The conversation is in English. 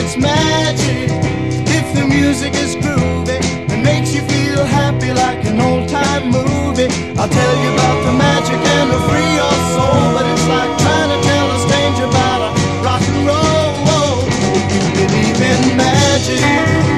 it's magic. If the music is groovy and makes you feel happy like an old-time movie, I'll tell you about the magic and to free your soul. But it's like trying to tell a stranger about a rock and roll. If you believe in magic,